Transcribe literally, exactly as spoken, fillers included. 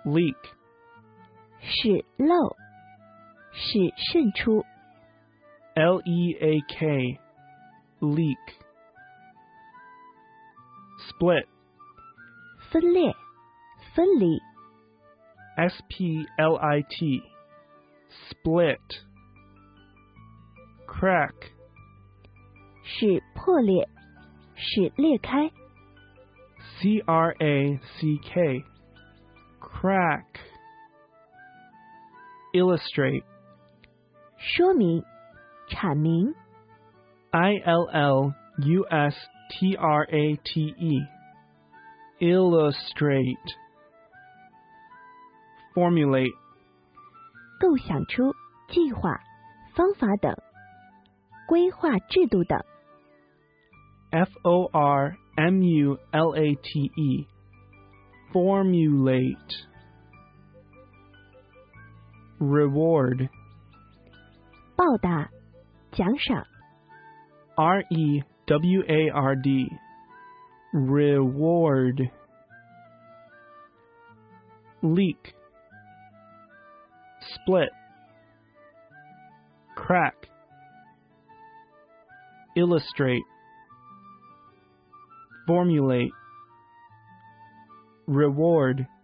leak, 使漏，使渗出。 L E A K, leak. Split, 分裂，分离。 S P L I T, split. Crack, 使破裂，使裂开。 C R A C K, crack. Illustrate, 说明，阐明。 I L L U S T R A T E, illustrate. Formulate, 构想出计划、方法等，规划制度等。 F O R M U L A T E, formulate. Reward, 报答，奖赏。 R E W A R D, reward. Leak, split, crack, illustrate, formulate, reward.